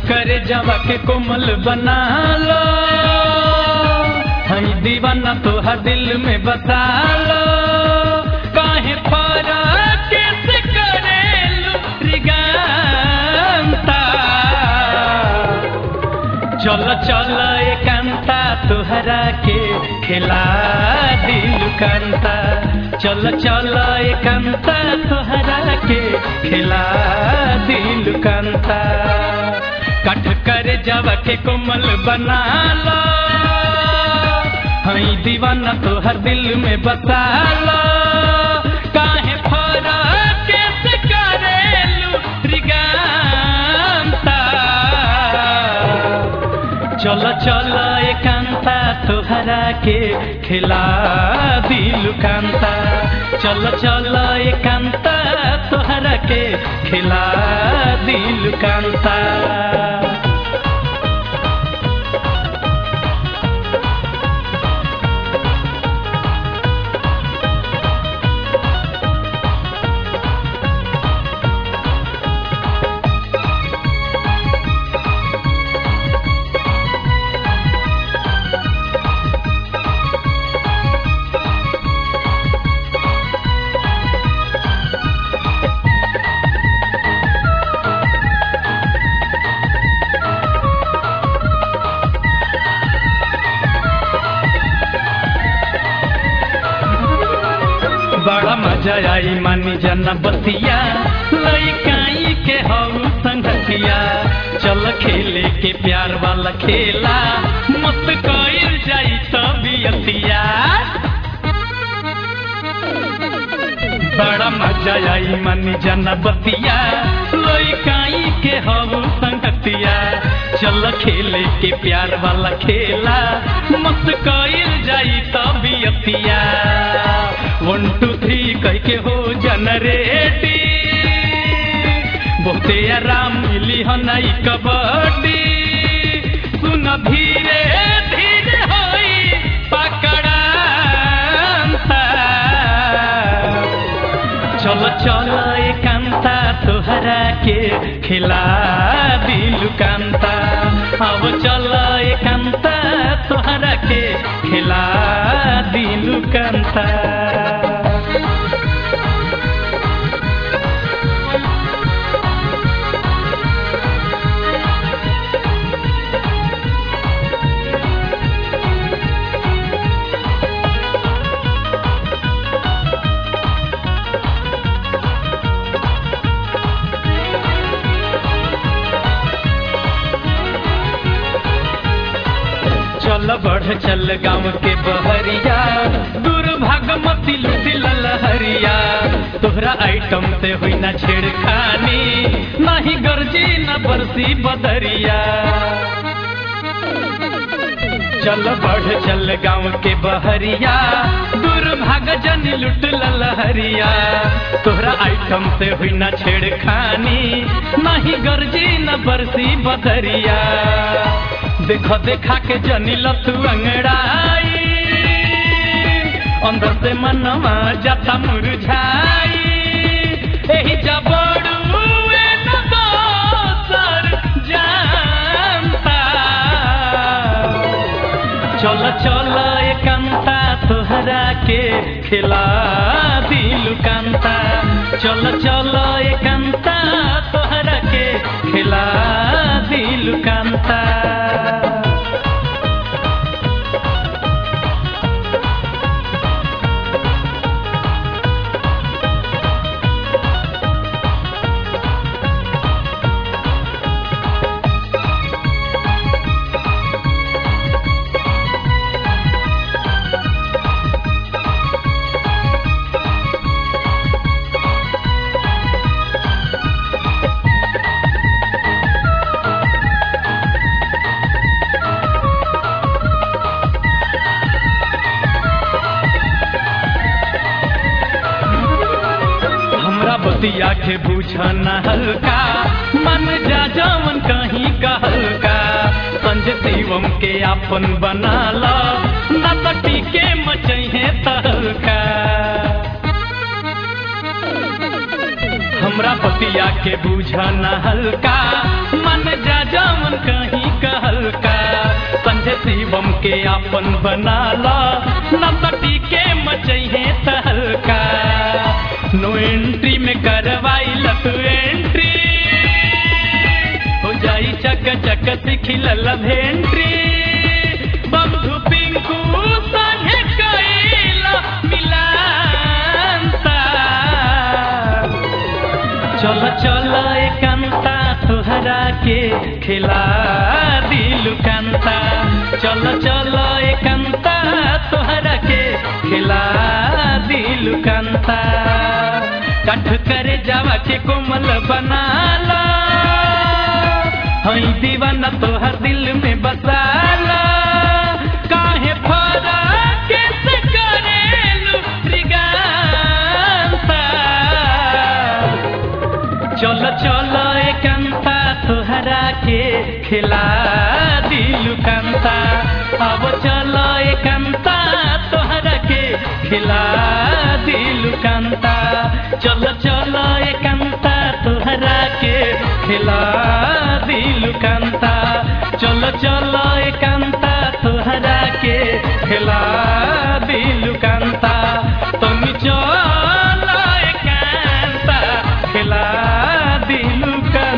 करे जावा के कोमल बना लो, हम दीवाना तो हर दिल में बसा लो। काहे पारा कैसे करेलू रिगांता, चलो चलो एकांता तुहरा के खिला दिल कांता। चलो चलो एकांता तुहरा के खिला दिल कांता। कट करे जावा के कोमल बना लो, हई दीवाना तो हर दिल में बसा लो। काहे फरा कैसे करेलू रिगांता, चलो चलो एकांता तुहरा के खिला दिल कांता। चलो चलो एकांता तुहरा के खिला दिल कांता। बड़ा मजा आई मानी जना बतिया, लइकाई के हऊ संगतिया। चल खेले के प्यार वाला खेला, मत कइल जाई तबियतिया। बड़ा मजा आई मानी जना बतिया, लइकाई के हऊ संगतिया। चल खेले के प्यार वाला खेला, मत कइल जाई तबियतिया। 1 2 3 कह के हो जनरेटी, बहुते आराम मिली हो नई कबड्डी। सुन धीरे धीरे होई पकड़ांता, चलो चलो एकांता तुहरा के खिला दिल कांता। अब चलो एकांता तुहरा के खिला दिल कांता। चल बढ़ चल गाँव के बहरिया, दूर भाग मती लुटी ललहरिया। तोहरा आइटम से हुई ना छेड़खानी, नहीं गरजी न बरसी बदरिया। चल बढ़ चल गाँव के बहरिया, दूर भाग जनी लुट ललहरिया। तोहरा आइटम से हुई ना छेड़खानी, नहीं गरजी न बरसी बदरिया। देखो देखा के जनी लतू अंगड़ाई, अंदर से मनवा जाता मुरझाई। एही जबड़ू न दोसर जानता, चलो चलो एकांता तुहरा के खिला दिल कांता। चलो चलो एकांता तुहरा के खिला दिल कांता। बतिया के बुझन हल्का, मन जा जवन कहीं का हल्का। संजतीवम के आपन बना ला, न तटी के मचहे तहलका। हमरा बतिया के बुझन हल्का, मन जा जवन नाम कहीं कहल का संजय शिवम के आपन बनाला न तटी के मचैहे तहलका नो एंट्री में करवाई लत एंट्री हो जाई चक चक सिखिल भेंट्री बंधु पिंकू संगे कैला मिलांता चल चल एकांता तोहरा के खिला दिलु कांता चल चल एकांता तोहरा के खिला दिलु कांता कठ करे जावा के कोमल बनाला हई दीवाना तोहर दिल में बसाला काहे फरा कैसे करेलु रिगांता चल चल एकांता तोहरा के खिला दिलु कांता अब चल एकांता तोहरा के खिला दिलु कांता चल चल एकांता तोहरा के खिला दिलु कांता चल चल एकांता तोहरा के खिला दिलु कांता तुम चल एकांता खिला दिलु कांता।